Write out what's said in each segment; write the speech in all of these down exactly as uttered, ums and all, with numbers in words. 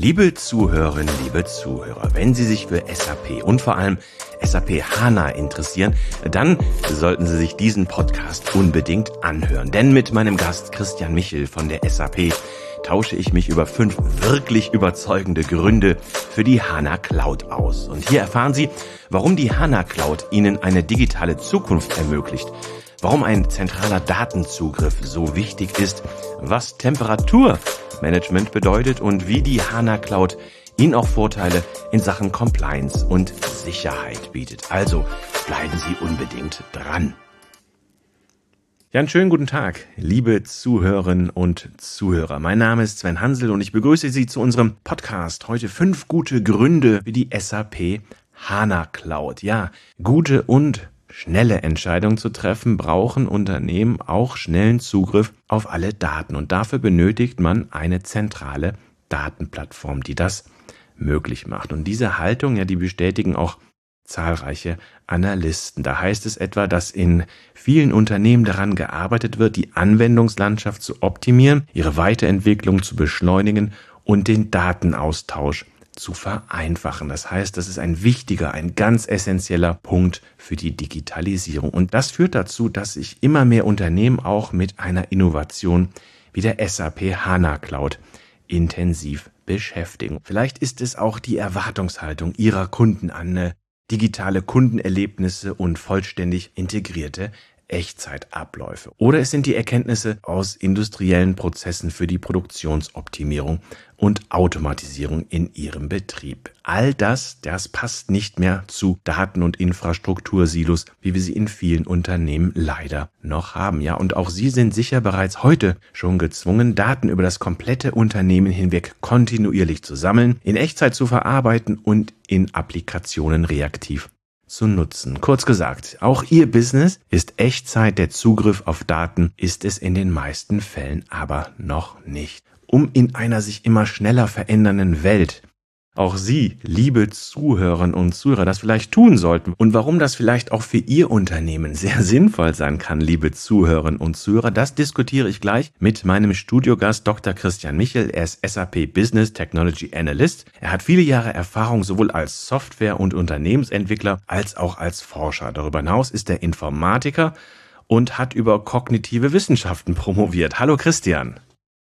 Liebe Zuhörerinnen, liebe Zuhörer, wenn Sie sich für S A P und vor allem S A P HANA interessieren, dann sollten Sie sich diesen Podcast unbedingt anhören. Denn mit meinem Gast Christian Michel von der S A P tausche ich mich über fünf wirklich überzeugende Gründe für die HANA Cloud aus. Und hier erfahren Sie, warum die HANA Cloud Ihnen eine digitale Zukunft ermöglicht, warum ein zentraler Datenzugriff so wichtig ist, was Temperaturmanagement bedeutet und wie die HANA Cloud Ihnen auch Vorteile in Sachen Compliance und Sicherheit bietet. Also bleiben Sie unbedingt dran. Ja, einen schönen guten Tag, liebe Zuhörerinnen und Zuhörer. Mein Name ist Sven Hansel und ich begrüße Sie zu unserem Podcast. Heute fünf gute Gründe für die S A P HANA Cloud. Ja, gute und schnelle Entscheidungen zu treffen, brauchen Unternehmen auch schnellen Zugriff auf alle Daten. Und dafür benötigt man eine zentrale Datenplattform, die das möglich macht. Und diese Haltung, ja, die bestätigen auch zahlreiche Analysten. Da heißt es etwa, dass in vielen Unternehmen daran gearbeitet wird, die Anwendungslandschaft zu optimieren, ihre Weiterentwicklung zu beschleunigen und den Datenaustausch zu vereinfachen. Das heißt, das ist ein wichtiger, ein ganz essentieller Punkt für die Digitalisierung. Und das führt dazu, dass sich immer mehr Unternehmen auch mit einer Innovation wie der S A P HANA Cloud intensiv beschäftigen. Vielleicht ist es auch die Erwartungshaltung ihrer Kunden an digitale Kundenerlebnisse und vollständig integrierte Echtzeitabläufe. Oder es sind die Erkenntnisse aus industriellen Prozessen für die Produktionsoptimierung und Automatisierung in ihrem Betrieb. All das, das passt nicht mehr zu Daten- und Infrastruktursilos, wie wir sie in vielen Unternehmen leider noch haben. Ja, und auch Sie sind sicher bereits heute schon gezwungen, Daten über das komplette Unternehmen hinweg kontinuierlich zu sammeln, in Echtzeit zu verarbeiten und in Applikationen reaktiv zu nutzen. Kurz gesagt, auch Ihr Business ist Echtzeit, der Zugriff auf Daten ist es in den meisten Fällen aber noch nicht. Um in einer sich immer schneller verändernden Welt auch Sie, liebe Zuhörerinnen und Zuhörer, das vielleicht tun sollten und warum das vielleicht auch für Ihr Unternehmen sehr sinnvoll sein kann, liebe Zuhörerinnen und Zuhörer, das diskutiere ich gleich mit meinem Studiogast Doktor Christian Michel. Er ist S A P Business Technology Analyst. Er hat viele Jahre Erfahrung sowohl als Software- und Unternehmensentwickler als auch als Forscher. Darüber hinaus ist er Informatiker und hat über kognitive Wissenschaften promoviert. Hallo Christian.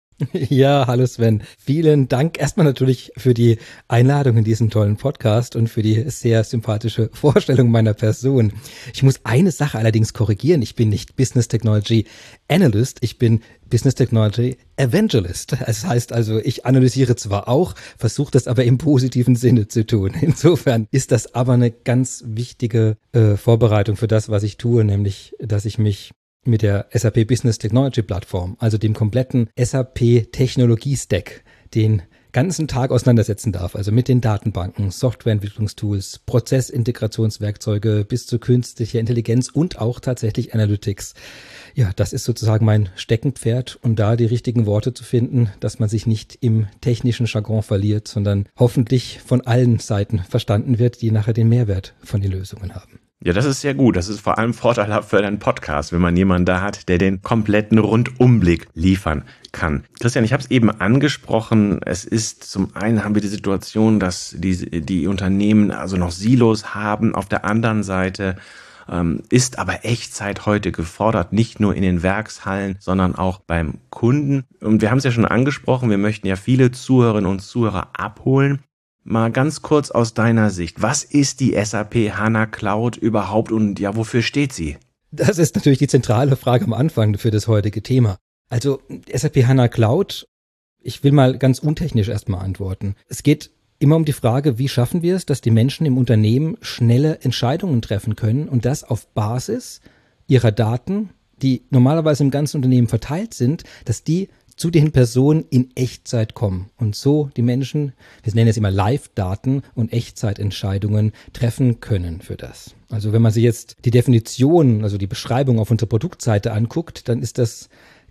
Ja, hallo Sven. Vielen Dank erstmal natürlich für die Einladung in diesen tollen Podcast und für die sehr sympathische Vorstellung meiner Person. Ich muss eine Sache allerdings korrigieren. Ich bin nicht Business Technology Analyst, ich bin Business Technology Evangelist. Das heißt also, ich analysiere zwar auch, versuche das aber im positiven Sinne zu tun. Insofern ist das aber eine ganz wichtige äh, Vorbereitung für das, was ich tue, nämlich, dass ich mich mit der S A P Business Technology Plattform, also dem kompletten S A P Technologie Stack, den ganzen Tag auseinandersetzen darf, also mit den Datenbanken, Softwareentwicklungstools, Prozessintegrationswerkzeuge bis zu künstlicher Intelligenz und auch tatsächlich Analytics. Ja, das ist sozusagen mein Steckenpferd und da die richtigen Worte zu finden, dass man sich nicht im technischen Jargon verliert, sondern hoffentlich von allen Seiten verstanden wird, die nachher den Mehrwert von den Lösungen haben. Ja, das ist sehr gut. Das ist vor allem vorteilhaft für deinen Podcast, wenn man jemanden da hat, der den kompletten Rundumblick liefern kann. Christian, ich habe es eben angesprochen. Es ist zum einen haben wir die Situation, dass die, die Unternehmen also noch Silos haben. Auf der anderen Seite ähm, ist aber Echtzeit heute gefordert, nicht nur in den Werkshallen, sondern auch beim Kunden. Und wir haben es ja schon angesprochen, wir möchten ja viele Zuhörerinnen und Zuhörer abholen. Mal ganz kurz aus deiner Sicht, was ist die S A P HANA Cloud überhaupt und ja, wofür steht sie? Das ist natürlich die zentrale Frage am Anfang für das heutige Thema. Also S A P HANA Cloud, ich will mal ganz untechnisch erstmal antworten. Es geht immer um die Frage, wie schaffen wir es, dass die Menschen im Unternehmen schnelle Entscheidungen treffen können und das auf Basis ihrer Daten, die normalerweise im ganzen Unternehmen verteilt sind, dass die zu den Personen in Echtzeit kommen und so die Menschen, wir nennen es immer Live-Daten und Echtzeitentscheidungen treffen können für das. Also wenn man sich jetzt die Definition, also die Beschreibung auf unserer Produktseite anguckt, dann ist das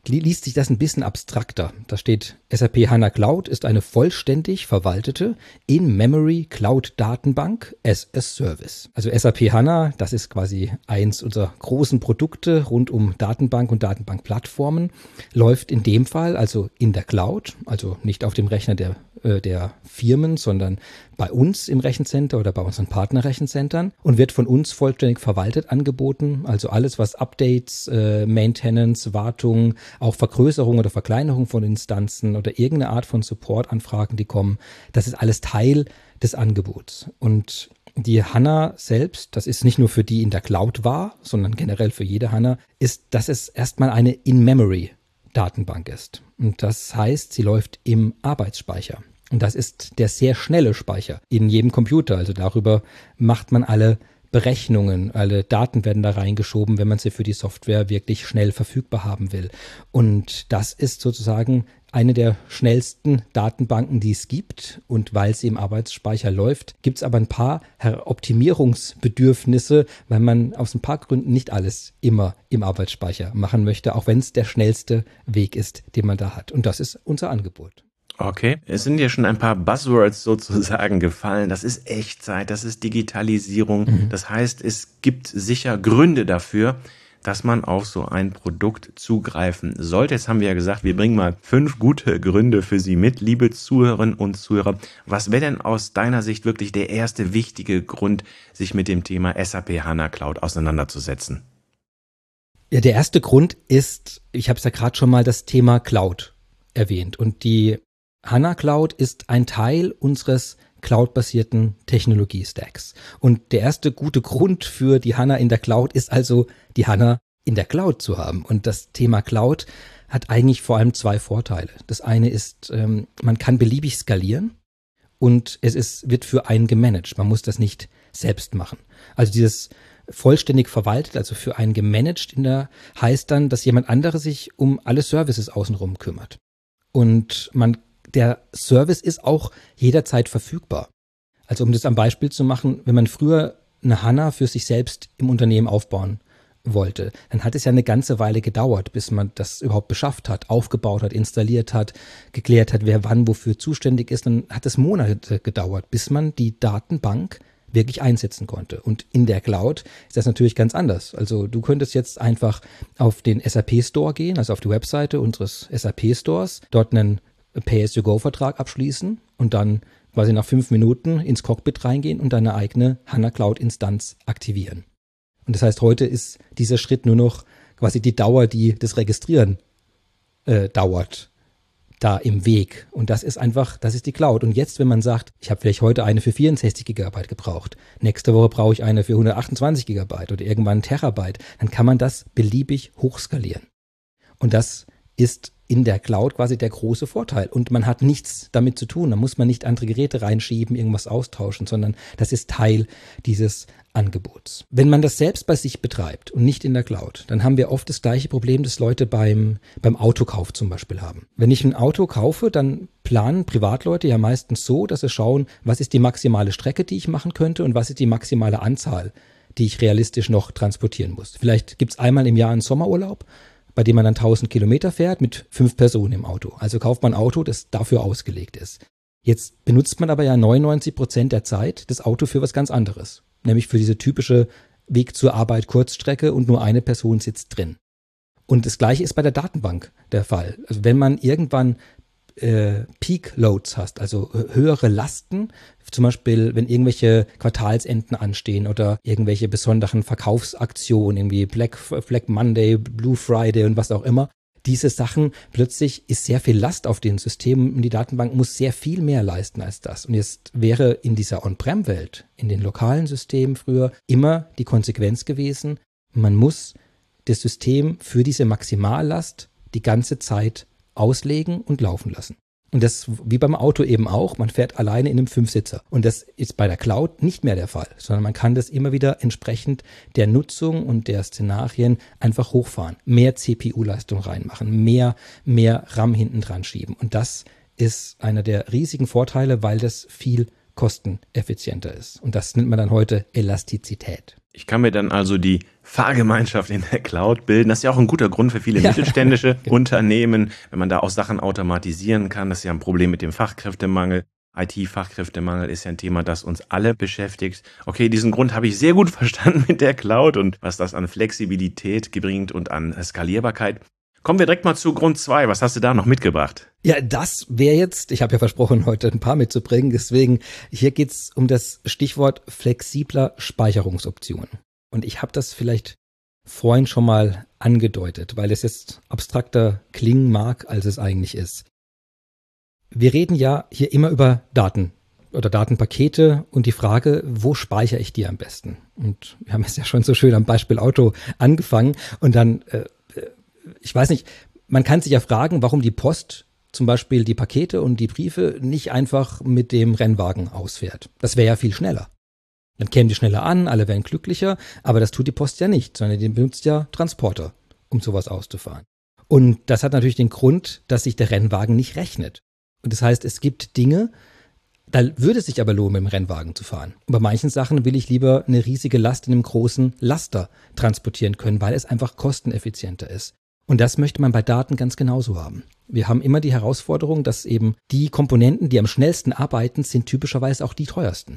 liest sich das ein bisschen abstrakter. Da steht, S A P HANA Cloud ist eine vollständig verwaltete In-Memory Cloud Datenbank as a Service. Also S A P HANA, das ist quasi eins unserer großen Produkte rund um Datenbank und Datenbankplattformen, läuft in dem Fall also in der Cloud, also nicht auf dem Rechner der, äh, der Firmen, sondern bei uns im Rechencenter oder bei unseren Partnerrechencentern und wird von uns vollständig verwaltet angeboten. Also alles, was Updates, äh, Maintenance, Wartung, auch Vergrößerung oder Verkleinerung von Instanzen oder irgendeine Art von Supportanfragen, die kommen, das ist alles Teil des Angebots. Und die HANA selbst, das ist nicht nur für die in der Cloud war, sondern generell für jede HANA, ist, dass es erstmal eine In-Memory-Datenbank ist. Und das heißt, sie läuft im Arbeitsspeicher. Und das ist der sehr schnelle Speicher in jedem Computer. Also darüber macht man alle Berechnungen, alle Daten werden da reingeschoben, wenn man sie für die Software wirklich schnell verfügbar haben will. Und das ist sozusagen eine der schnellsten Datenbanken, die es gibt. Und weil sie im Arbeitsspeicher läuft, gibt es aber ein paar Optimierungsbedürfnisse, weil man aus ein paar Gründen nicht alles immer im Arbeitsspeicher machen möchte, auch wenn es der schnellste Weg ist, den man da hat. Und das ist unser Angebot. Okay, es sind ja schon ein paar Buzzwords sozusagen gefallen. Das ist Echtzeit, das ist Digitalisierung. Mhm. Das heißt, es gibt sicher Gründe dafür, dass man auf so ein Produkt zugreifen sollte. Jetzt haben wir ja gesagt, wir bringen mal fünf gute Gründe für Sie mit, liebe Zuhörerinnen und Zuhörer. Was wäre denn aus deiner Sicht wirklich der erste wichtige Grund, sich mit dem Thema S A P HANA Cloud auseinanderzusetzen? Ja, der erste Grund ist, ich habe es ja gerade schon mal das Thema Cloud erwähnt und die HANA Cloud ist ein Teil unseres cloudbasierten Technologie-Stacks. Und der erste gute Grund für die HANA in der Cloud ist also, die HANA in der Cloud zu haben. Und das Thema Cloud hat eigentlich vor allem zwei Vorteile. Das eine ist, ähm, man kann beliebig skalieren und es ist, wird für einen gemanagt. Man muss das nicht selbst machen. Also dieses vollständig verwaltet, also für einen gemanagt in der, heißt dann, dass jemand anderes sich um alle Services außenrum kümmert. Und man Der Service ist auch jederzeit verfügbar. Also um das am Beispiel zu machen, wenn man früher eine HANA für sich selbst im Unternehmen aufbauen wollte, dann hat es ja eine ganze Weile gedauert, bis man das überhaupt beschafft hat, aufgebaut hat, installiert hat, geklärt hat, wer wann wofür zuständig ist. Dann hat es Monate gedauert, bis man die Datenbank wirklich einsetzen konnte. Und in der Cloud ist das natürlich ganz anders. Also du könntest jetzt einfach auf den S A P Store gehen, also auf die Webseite unseres S A P Stores, dort einen Pay-as-you-go-Vertrag abschließen und dann quasi nach fünf Minuten ins Cockpit reingehen und deine eigene HANA Cloud-Instanz aktivieren. Und das heißt, heute ist dieser Schritt nur noch quasi die Dauer, die das Registrieren äh, dauert, da im Weg. Und das ist einfach, das ist die Cloud. Und jetzt, wenn man sagt, ich habe vielleicht heute eine für vierundsechzig Gigabyte gebraucht, nächste Woche brauche ich eine für hundertachtundzwanzig Gigabyte oder irgendwann ein Terabyte, dann kann man das beliebig hochskalieren. Und das ist in der Cloud quasi der große Vorteil. Und man hat nichts damit zu tun. Da muss man nicht andere Geräte reinschieben, irgendwas austauschen, sondern das ist Teil dieses Angebots. Wenn man das selbst bei sich betreibt und nicht in der Cloud, dann haben wir oft das gleiche Problem, das Leute beim, beim Autokauf zum Beispiel haben. Wenn ich ein Auto kaufe, dann planen Privatleute ja meistens so, dass sie schauen, was ist die maximale Strecke, die ich machen könnte und was ist die maximale Anzahl, die ich realistisch noch transportieren muss. Vielleicht gibt es einmal im Jahr einen Sommerurlaub, bei dem man dann tausend Kilometer fährt mit fünf Personen im Auto. Also kauft man ein Auto, das dafür ausgelegt ist. Jetzt benutzt man aber ja neunundneunzig Prozent der Zeit das Auto für was ganz anderes. Nämlich für diese typische Weg zur Arbeit Kurzstrecke und nur eine Person sitzt drin. Und das Gleiche ist bei der Datenbank der Fall. Also wenn man irgendwann äh, Peak Loads hast, also höhere Lasten, zum Beispiel wenn irgendwelche Quartalsenden anstehen oder irgendwelche besonderen Verkaufsaktionen, irgendwie Black, Black Monday, Blue Friday und was auch immer, diese Sachen, plötzlich ist sehr viel Last auf den Systemen und die Datenbank muss sehr viel mehr leisten als das. Und jetzt wäre in dieser On-Prem-Welt, in den lokalen Systemen früher, immer die Konsequenz gewesen, man muss das System für diese Maximallast die ganze Zeit auslegen und laufen lassen. Und das, wie beim Auto eben auch, man fährt alleine in einem Fünfsitzer. Und das ist bei der Cloud nicht mehr der Fall, sondern man kann das immer wieder entsprechend der Nutzung und der Szenarien einfach hochfahren. Mehr C P U-Leistung reinmachen, mehr, mehr RAM hinten dran schieben. Und das ist einer der riesigen Vorteile, weil das viel kosteneffizienter ist. Und das nennt man dann heute Elastizität. Ich kann mir dann also die Fahrgemeinschaft in der Cloud bilden. Das ist ja auch ein guter Grund für viele mittelständische genau. Unternehmen, wenn man da auch Sachen automatisieren kann. Das ist ja ein Problem mit dem Fachkräftemangel. I T-Fachkräftemangel ist ja ein Thema, das uns alle beschäftigt. Okay, diesen Grund habe ich sehr gut verstanden mit der Cloud und was das an Flexibilität bringt und an Skalierbarkeit. Kommen wir direkt mal zu Grund zwei. Was hast du da noch mitgebracht? Ja, das wäre jetzt, ich habe ja versprochen, heute ein paar mitzubringen. Deswegen, hier geht's um das Stichwort flexibler Speicherungsoptionen. Und ich habe das vielleicht vorhin schon mal angedeutet, weil es jetzt abstrakter klingen mag, als es eigentlich ist. Wir reden ja hier immer über Daten oder Datenpakete und die Frage, wo speichere ich die am besten? Und wir haben es ja schon so schön am Beispiel Auto angefangen und dann äh, ich weiß nicht, man kann sich ja fragen, warum die Post zum Beispiel die Pakete und die Briefe nicht einfach mit dem Rennwagen ausfährt. Das wäre ja viel schneller. Dann kämen die schneller an, alle wären glücklicher, aber das tut die Post ja nicht, sondern die benutzt ja Transporter, um sowas auszufahren. Und das hat natürlich den Grund, dass sich der Rennwagen nicht rechnet. Und das heißt, es gibt Dinge, da würde es sich aber lohnen, mit dem Rennwagen zu fahren. Und bei manchen Sachen will ich lieber eine riesige Last in einem großen Laster transportieren können, weil es einfach kosteneffizienter ist. Und das möchte man bei Daten ganz genauso haben. Wir haben immer die Herausforderung, dass eben die Komponenten, die am schnellsten arbeiten, sind typischerweise auch die teuersten.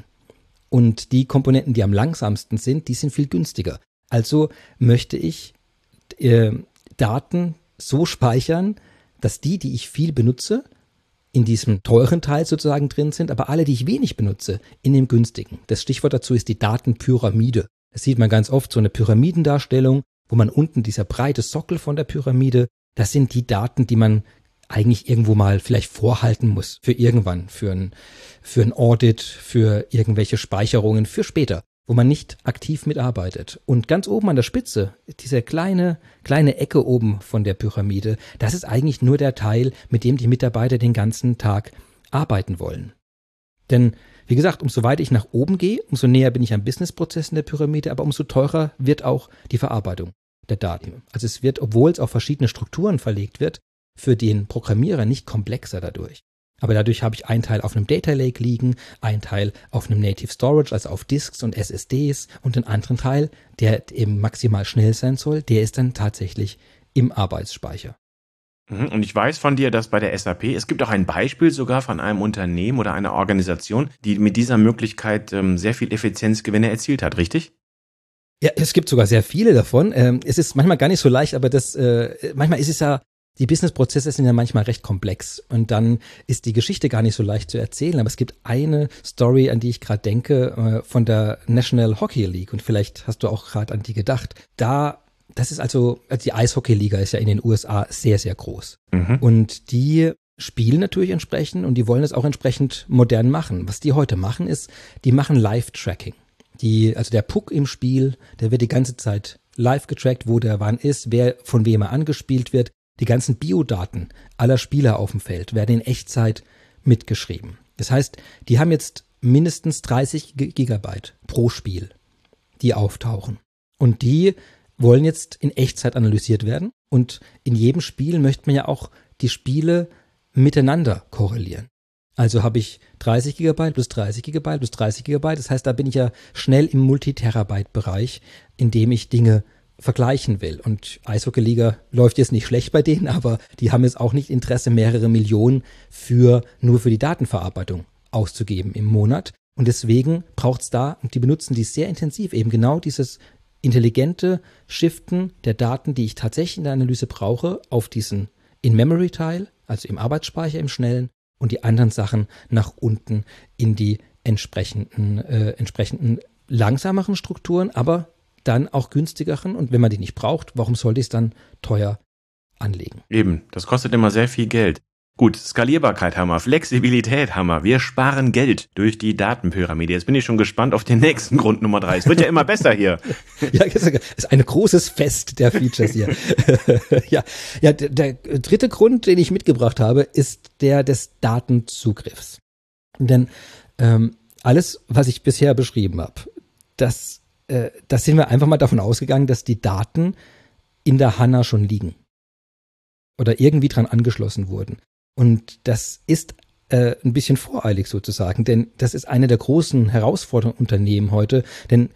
Und die Komponenten, die am langsamsten sind, die sind viel günstiger. Also möchte ich äh, Daten so speichern, dass die, die ich viel benutze, in diesem teuren Teil sozusagen drin sind, aber alle, die ich wenig benutze, in dem günstigen. Das Stichwort dazu ist die Datenpyramide. Das sieht man ganz oft, so eine Pyramidendarstellung, wo man unten dieser breite Sockel von der Pyramide, das sind die Daten, die man eigentlich irgendwo mal vielleicht vorhalten muss für irgendwann, für ein, für ein Audit, für irgendwelche Speicherungen, für später, wo man nicht aktiv mitarbeitet. Und ganz oben an der Spitze, diese kleine, kleine Ecke oben von der Pyramide, das ist eigentlich nur der Teil, mit dem die Mitarbeiter den ganzen Tag arbeiten wollen. Denn wie gesagt, umso weiter ich nach oben gehe, umso näher bin ich am Businessprozess in der Pyramide, aber umso teurer wird auch die Verarbeitung der Daten. Also es wird, obwohl es auf verschiedene Strukturen verlegt wird, für den Programmierer nicht komplexer dadurch. Aber dadurch habe ich einen Teil auf einem Data Lake liegen, einen Teil auf einem Native Storage, also auf Disks und S S Ds und den anderen Teil, der eben maximal schnell sein soll, der ist dann tatsächlich im Arbeitsspeicher. Und ich weiß von dir, dass bei der S A P, es gibt auch ein Beispiel sogar von einem Unternehmen oder einer Organisation, die mit dieser Möglichkeit ähm, sehr viel Effizienzgewinne erzielt hat, richtig? Ja, es gibt sogar sehr viele davon. Ähm, es ist manchmal gar nicht so leicht, aber das, äh, manchmal ist es ja, die Businessprozesse sind ja manchmal recht komplex und dann ist die Geschichte gar nicht so leicht zu erzählen. Aber es gibt eine Story, an die ich gerade denke, äh, von der National Hockey League und vielleicht hast du auch gerade an die gedacht. Da Das ist also, also die Eishockey-Liga ist ja in den U S A sehr, sehr groß. Mhm. Und die spielen natürlich entsprechend und die wollen es auch entsprechend modern machen. Was die heute machen ist, die machen Live-Tracking. Die, also der Puck im Spiel, der wird die ganze Zeit live getrackt, wo der wann ist, wer von wem er angespielt wird. Die ganzen Biodaten aller Spieler auf dem Feld werden in Echtzeit mitgeschrieben. Das heißt, die haben jetzt mindestens dreißig Gigabyte pro Spiel, die auftauchen. Und die wollen jetzt in Echtzeit analysiert werden. Und in jedem Spiel möchte man ja auch die Spiele miteinander korrelieren. Also habe ich dreißig Gigabyte plus dreißig Gigabyte plus dreißig Gigabyte. Das heißt, da bin ich ja schnell im Multiterabyte-Bereich, in dem ich Dinge vergleichen will. Und Eishockey-Liga läuft jetzt nicht schlecht bei denen, aber die haben jetzt auch nicht Interesse, mehrere Millionen für nur für die Datenverarbeitung auszugeben im Monat. Und deswegen braucht es da, und die benutzen die sehr intensiv, eben genau dieses intelligente Shiften der Daten, die ich tatsächlich in der Analyse brauche, auf diesen In-Memory-Teil, also im Arbeitsspeicher, im Schnellen, und die anderen Sachen nach unten in die entsprechenden, äh, entsprechenden langsameren Strukturen, aber dann auch günstigeren. Und wenn man die nicht braucht, warum sollte ich es dann teuer anlegen? Eben, das kostet immer sehr viel Geld. Gut, Skalierbarkeit haben wir, Flexibilität haben wir. Wir sparen Geld durch die Datenpyramide. Jetzt bin ich schon gespannt auf den nächsten Grund Nummer drei. Es wird ja immer besser hier. Ja, das ist ein großes Fest der Features hier. ja, ja, der, der dritte Grund, den ich mitgebracht habe, ist der des Datenzugriffs. Denn ähm, alles, was ich bisher beschrieben habe, das, äh, das sind wir einfach mal davon ausgegangen, dass die Daten in der HANA schon liegen oder irgendwie dran angeschlossen wurden. Und das ist äh, ein bisschen voreilig sozusagen, denn das ist eine der großen Herausforderungen Unternehmen heute, denn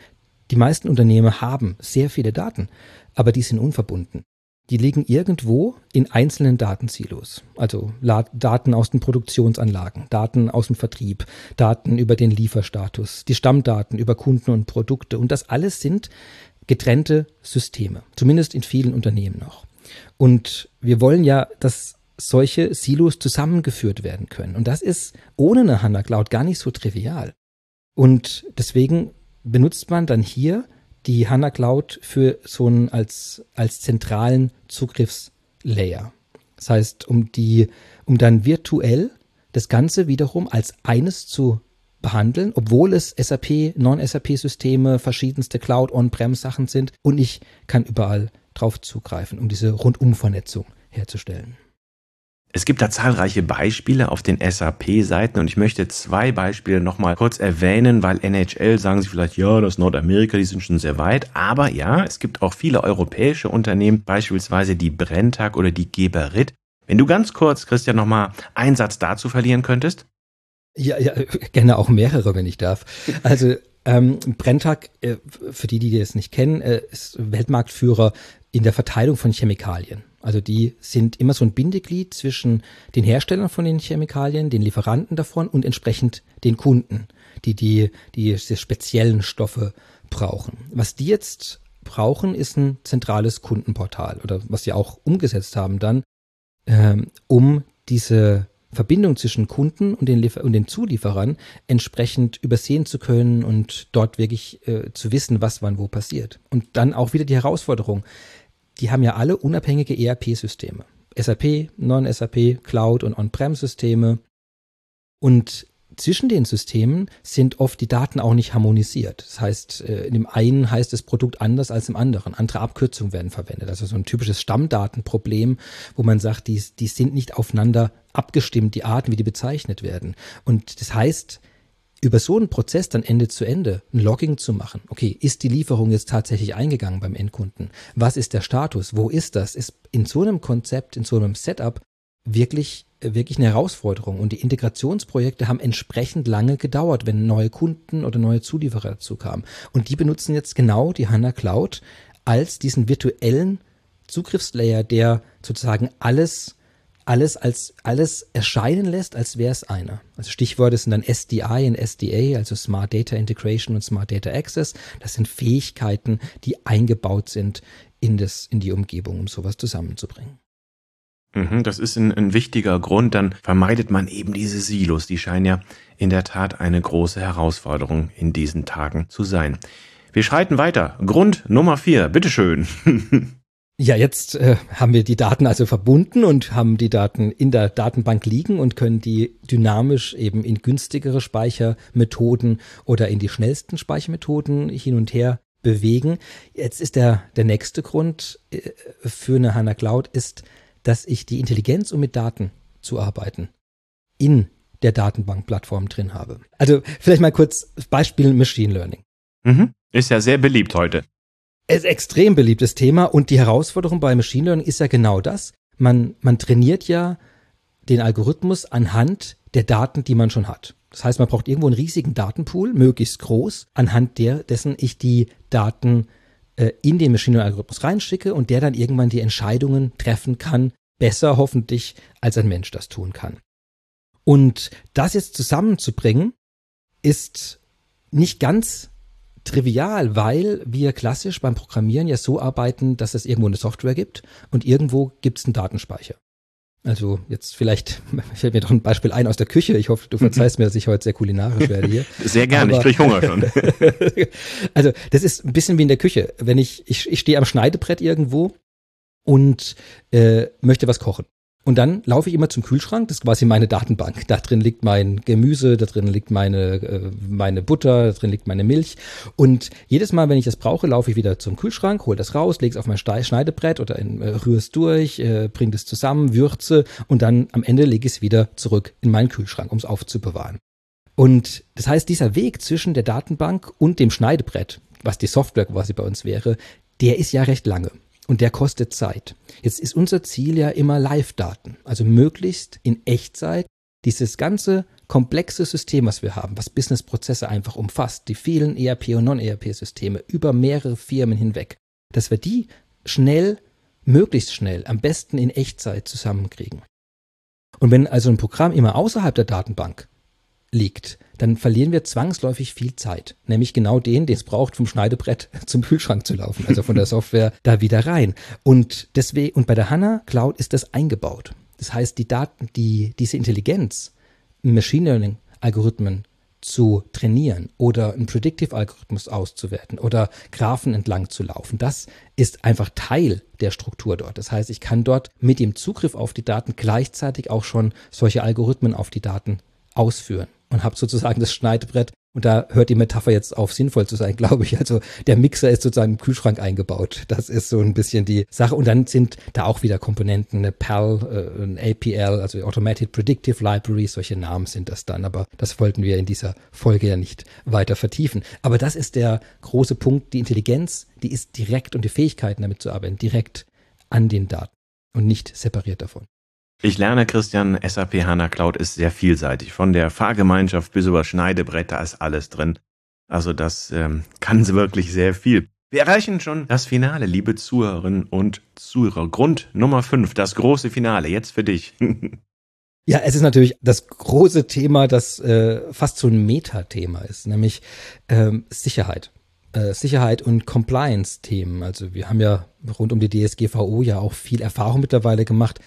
Die meisten Unternehmen haben sehr viele Daten, aber die sind unverbunden. Die liegen irgendwo in einzelnen Datensilos. Also Daten aus den Produktionsanlagen, Daten aus dem Vertrieb, Daten über den Lieferstatus, die Stammdaten über Kunden und Produkte. Und das alles sind getrennte Systeme, zumindest in vielen Unternehmen noch. Und wir wollen ja, dass solche Silos zusammengeführt werden können. Und das ist ohne eine HANA Cloud gar nicht so trivial. Und deswegen benutzt man dann hier die HANA Cloud für so einen als, als zentralen Zugriffslayer. Das heißt, um die, um dann virtuell das Ganze wiederum als eines zu behandeln, obwohl es S A P, Non-S A P-Systeme, verschiedenste Cloud-On-Prem-Sachen sind und ich kann überall drauf zugreifen, um diese Rundumvernetzung herzustellen. Es gibt da zahlreiche Beispiele auf den S A P-Seiten und ich möchte zwei Beispiele nochmal kurz erwähnen, weil N H L sagen Sie vielleicht, ja, das Nordamerika, die sind schon sehr weit. Aber ja, es gibt auch viele europäische Unternehmen, beispielsweise die Brenntag oder die Geberit. Wenn du ganz kurz, Christian, nochmal einen Satz dazu verlieren könntest? Ja, ja, gerne auch mehrere, wenn ich darf. Also ähm, Brenntag, äh, für die, die das nicht kennen, äh, ist Weltmarktführer in der Verteilung von Chemikalien. Also die sind immer so ein Bindeglied zwischen den Herstellern von den Chemikalien, den Lieferanten davon und entsprechend den Kunden, die die, die diese speziellen Stoffe brauchen. Was die jetzt brauchen, ist ein zentrales Kundenportal oder was sie auch umgesetzt haben dann, ähm, um diese Verbindung zwischen Kunden und den, Liefer- und den Zulieferern entsprechend übersehen zu können und dort wirklich äh, zu wissen, was wann wo passiert. Und dann auch wieder die Herausforderung, die haben ja alle unabhängige E R P-Systeme. S A P, Non-S A P, Cloud- und On-Prem-Systeme. Und zwischen den Systemen sind oft die Daten auch nicht harmonisiert. Das heißt, in dem einen heißt das Produkt anders als im anderen. Andere Abkürzungen werden verwendet. Also so ein typisches Stammdatenproblem, wo man sagt, die, die sind nicht aufeinander abgestimmt, die Arten, wie die bezeichnet werden. Und das heißt, über so einen Prozess dann Ende zu Ende ein Logging zu machen. Okay, ist die Lieferung jetzt tatsächlich eingegangen beim Endkunden? Was ist der Status? Wo ist das? Ist in so einem Konzept, in so einem Setup wirklich, wirklich eine Herausforderung. Und die Integrationsprojekte haben entsprechend lange gedauert, wenn neue Kunden oder neue Zulieferer dazu kamen. Und die benutzen jetzt genau die HANA Cloud als diesen virtuellen Zugriffslayer, der sozusagen alles alles als alles erscheinen lässt, als wäre es einer. Also Stichworte sind dann S D I und S D A, also Smart Data Integration und Smart Data Access. Das sind Fähigkeiten, die eingebaut sind in das, in die Umgebung, um sowas zusammenzubringen. Das ist ein, ein wichtiger Grund, dann vermeidet man eben diese Silos. Die scheinen ja in der Tat eine große Herausforderung in diesen Tagen zu sein. Wir schreiten weiter. Grund Nummer vier, bitteschön. Ja, jetzt äh, haben wir die Daten also verbunden und haben die Daten in der Datenbank liegen und können die dynamisch eben in günstigere Speichermethoden oder in die schnellsten Speichermethoden hin und her bewegen. Jetzt ist der, der nächste Grund äh, für eine HANA Cloud ist, dass ich die Intelligenz, um mit Daten zu arbeiten, in der Datenbankplattform drin habe. Also vielleicht mal kurz Beispiel Machine Learning. Mhm. Ist ja sehr beliebt heute. Es ist ein extrem beliebtes Thema und die Herausforderung bei Machine Learning ist ja genau das. Man, man trainiert ja den Algorithmus anhand der Daten, die man schon hat. Das heißt, man braucht irgendwo einen riesigen Datenpool, möglichst groß, anhand der, dessen ich die Daten äh, in den Machine Learning Algorithmus reinschicke und der dann irgendwann die Entscheidungen treffen kann, besser hoffentlich, als ein Mensch das tun kann. Und das jetzt zusammenzubringen, ist nicht ganz trivial, weil wir klassisch beim Programmieren ja so arbeiten, dass es irgendwo eine Software gibt und irgendwo gibt es einen Datenspeicher. Also jetzt vielleicht fällt mir doch ein Beispiel ein aus der Küche. Ich hoffe, du verzeihst mir, dass ich heute sehr kulinarisch werde hier. Sehr gerne, ich kriege Hunger schon. Also das ist ein bisschen wie in der Küche. Wenn ich, ich, ich stehe am Schneidebrett irgendwo und äh, möchte was kochen. Und dann laufe ich immer zum Kühlschrank, das ist quasi meine Datenbank. Da drin liegt mein Gemüse, da drin liegt meine, äh, meine Butter, da drin liegt meine Milch. Und jedes Mal, wenn ich das brauche, laufe ich wieder zum Kühlschrank, hole das raus, lege es auf mein Schneidebrett oder in, äh, rühre es durch, äh, bringe es zusammen, würze und dann am Ende lege ich es wieder zurück in meinen Kühlschrank, um es aufzubewahren. Und das heißt, dieser Weg zwischen der Datenbank und dem Schneidebrett, was die Software quasi bei uns wäre, der ist ja recht lange. Und der kostet Zeit. Jetzt ist unser Ziel ja immer Live-Daten, also möglichst in Echtzeit Dieses ganze komplexe System, was wir haben, was Businessprozesse einfach umfasst, die vielen E R P- und Non-E R P-Systeme über mehrere Firmen hinweg, dass wir die schnell, möglichst schnell, am besten in Echtzeit zusammenkriegen. Und wenn also ein Programm immer außerhalb der Datenbank liegt, dann verlieren wir zwangsläufig viel Zeit. Nämlich genau den, den es braucht, vom Schneidebrett zum Kühlschrank zu laufen, also von der Software da wieder rein. Und deswegen, und bei der HANA Cloud ist das eingebaut. Das heißt, die Daten, die, diese Intelligenz, Machine Learning Algorithmen zu trainieren oder einen Predictive Algorithmus auszuwerten oder Graphen entlang zu laufen, das ist einfach Teil der Struktur dort. Das heißt, ich kann dort mit dem Zugriff auf die Daten gleichzeitig auch schon solche Algorithmen auf die Daten ausführen und habe sozusagen das Schneidebrett. Und da hört die Metapher jetzt auf, sinnvoll zu sein, glaube ich. Also der Mixer ist sozusagen im Kühlschrank eingebaut. Das ist so ein bisschen die Sache. Und dann sind da auch wieder Komponenten, eine P A L, äh, ein A P L, also Automated Predictive Library, solche Namen sind das dann. Aber das wollten wir in dieser Folge ja nicht weiter vertiefen. Aber das ist der große Punkt. Die Intelligenz, die ist direkt und die Fähigkeiten damit zu arbeiten, direkt an den Daten und nicht separiert davon. Ich lerne, Christian, S A P HANA Cloud ist sehr vielseitig. Von der Fahrgemeinschaft bis über Schneidebrett, da ist alles drin. Also das ähm, kann wirklich sehr viel. Wir erreichen schon das Finale, liebe Zuhörerinnen und Zuhörer. Grund Nummer fünf, das große Finale, jetzt für dich. Ja, es ist natürlich das große Thema, das äh, fast so ein Metathema ist, nämlich ähm, Sicherheit. Äh, Sicherheit und Compliance-Themen. Also wir haben ja rund um die D S G V O ja auch viel Erfahrung mittlerweile gemacht,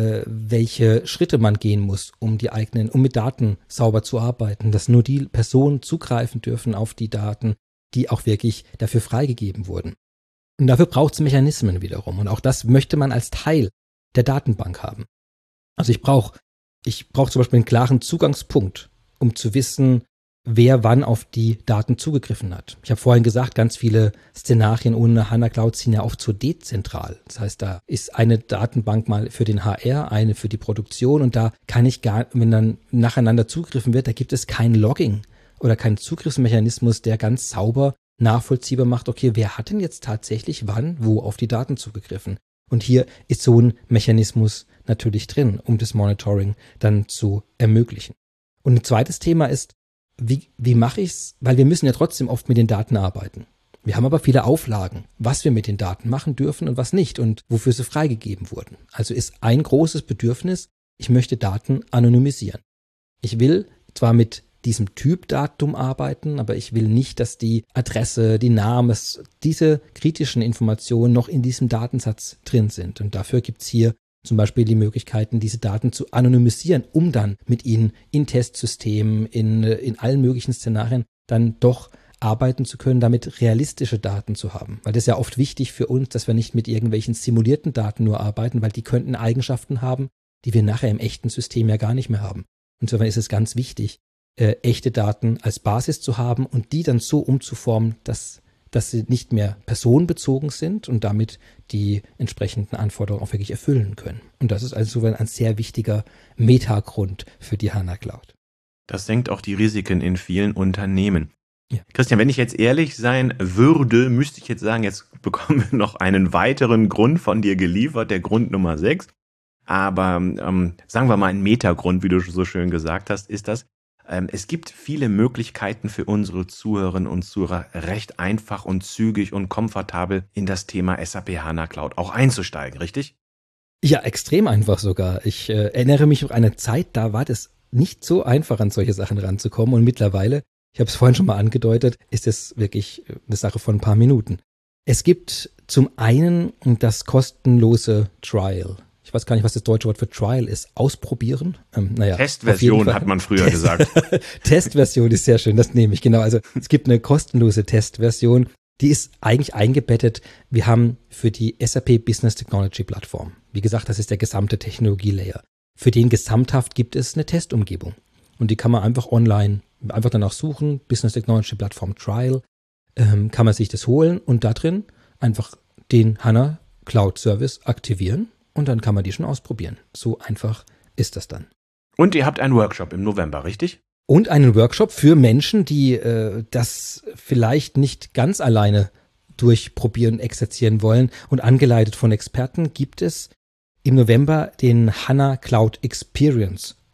welche Schritte man gehen muss, um die eigenen, um mit Daten sauber zu arbeiten, dass nur die Personen zugreifen dürfen auf die Daten, die auch wirklich dafür freigegeben wurden. Und dafür braucht es Mechanismen wiederum. Und auch das möchte man als Teil der Datenbank haben. Also ich brauche, ich brauche zum Beispiel einen klaren Zugangspunkt, um zu wissen, wer wann auf die Daten zugegriffen hat. Ich habe vorhin gesagt, ganz viele Szenarien ohne HANA Cloud sind ja oft so dezentral. Das heißt, da ist eine Datenbank mal für den H R, eine für die Produktion und da kann ich gar, wenn dann nacheinander zugegriffen wird, da gibt es kein Logging oder keinen Zugriffsmechanismus, der ganz sauber nachvollziehbar macht, okay, wer hat denn jetzt tatsächlich wann, wo auf die Daten zugegriffen? Und hier ist so ein Mechanismus natürlich drin, um das Monitoring dann zu ermöglichen. Und ein zweites Thema ist, Wie, wie mache ich's? Weil wir müssen ja trotzdem oft mit den Daten arbeiten. Wir haben aber viele Auflagen, was wir mit den Daten machen dürfen und was nicht und wofür sie freigegeben wurden. Also ist ein großes Bedürfnis, ich möchte Daten anonymisieren. Ich will zwar mit diesem Typdatum arbeiten, aber ich will nicht, dass die Adresse, die Name, diese kritischen Informationen noch in diesem Datensatz drin sind. Und dafür gibt's hier zum Beispiel die Möglichkeiten, diese Daten zu anonymisieren, um dann mit ihnen in Testsystemen, in, in allen möglichen Szenarien dann doch arbeiten zu können, damit realistische Daten zu haben. Weil das ist ja oft wichtig für uns, dass wir nicht mit irgendwelchen simulierten Daten nur arbeiten, weil die könnten Eigenschaften haben, die wir nachher im echten System ja gar nicht mehr haben. Insofern ist es ganz wichtig, äh, echte Daten als Basis zu haben und die dann so umzuformen, dass dass sie nicht mehr personenbezogen sind und damit die entsprechenden Anforderungen auch wirklich erfüllen können. Und das ist also ein sehr wichtiger Metagrund für die HANA Cloud. Das senkt auch die Risiken in vielen Unternehmen. Ja. Christian, wenn ich jetzt ehrlich sein würde, müsste ich jetzt sagen, jetzt bekommen wir noch einen weiteren Grund von dir geliefert, der Grund Nummer sechs. Aber ähm, sagen wir mal ein Metagrund, wie du so schön gesagt hast, ist das, es gibt viele Möglichkeiten für unsere Zuhörerinnen und Zuhörer, recht einfach und zügig und komfortabel in das Thema S A P HANA Cloud auch einzusteigen, richtig? Ja, extrem einfach sogar. Ich äh, erinnere mich noch an eine Zeit, da war das nicht so einfach, an solche Sachen ranzukommen. Und mittlerweile, ich habe es vorhin schon mal angedeutet, ist es wirklich eine Sache von ein paar Minuten. Es gibt zum einen das kostenlose Trial. Ich weiß gar nicht, was das deutsche Wort für Trial ist. Ausprobieren? Ähm, naja, Testversion hat man früher Test- gesagt. Testversion ist sehr schön, das nehme ich, genau. Also es gibt eine kostenlose Testversion, die ist eigentlich eingebettet. Wir haben für die S A P Business Technology Plattform, wie gesagt, das ist der gesamte Technologielayer. Für den gesamthaft gibt es eine Testumgebung. Und die kann man einfach online, einfach danach suchen, Business Technology Plattform Trial, ähm, kann man sich das holen und da drin einfach den HANA Cloud Service aktivieren. Und dann kann man die schon ausprobieren. So einfach ist das dann. Und ihr habt einen Workshop im November, richtig? Und einen Workshop für Menschen, die äh, das vielleicht nicht ganz alleine durchprobieren, exerzieren wollen. Und angeleitet von Experten gibt es im November den HANA Cloud Experience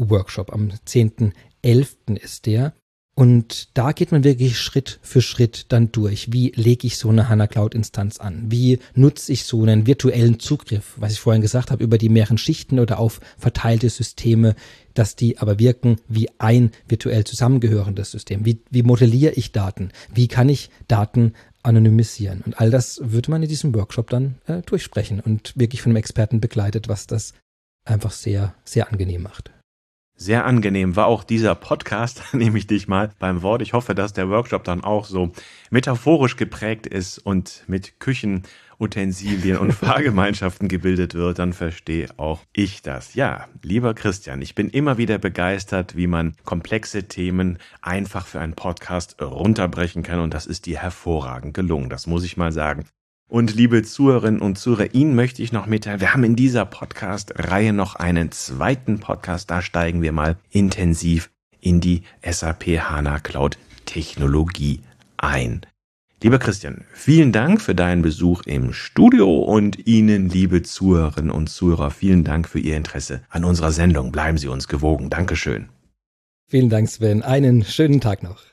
Workshop. Am zehnten elften ist der. Und da geht man wirklich Schritt für Schritt dann durch. Wie lege ich so eine HANA Cloud Instanz an? Wie nutze ich so einen virtuellen Zugriff, was ich vorhin gesagt habe, über die mehreren Schichten oder auf verteilte Systeme, dass die aber wirken wie ein virtuell zusammengehörendes System? Wie, wie modelliere ich Daten? Wie kann ich Daten anonymisieren? Und all das würde man in diesem Workshop dann äh, durchsprechen und wirklich von einem Experten begleitet, was das einfach sehr, sehr angenehm macht. Sehr angenehm war auch dieser Podcast, nehme ich dich mal beim Wort. Ich hoffe, dass der Workshop dann auch so metaphorisch geprägt ist und mit Küchenutensilien und Fahrgemeinschaften gebildet wird, dann verstehe auch ich das. Ja, lieber Christian, ich bin immer wieder begeistert, wie man komplexe Themen einfach für einen Podcast runterbrechen kann, und das ist dir hervorragend gelungen, das muss ich mal sagen. Und liebe Zuhörerinnen und Zuhörer, Ihnen möchte ich noch mitteilen, wir haben in dieser Podcast-Reihe noch einen zweiten Podcast, da steigen wir mal intensiv in die S A P HANA Cloud Technologie ein. Lieber Christian, vielen Dank für deinen Besuch im Studio und Ihnen, liebe Zuhörerinnen und Zuhörer, vielen Dank für Ihr Interesse an unserer Sendung. Bleiben Sie uns gewogen. Dankeschön. Vielen Dank, Sven. Einen schönen Tag noch.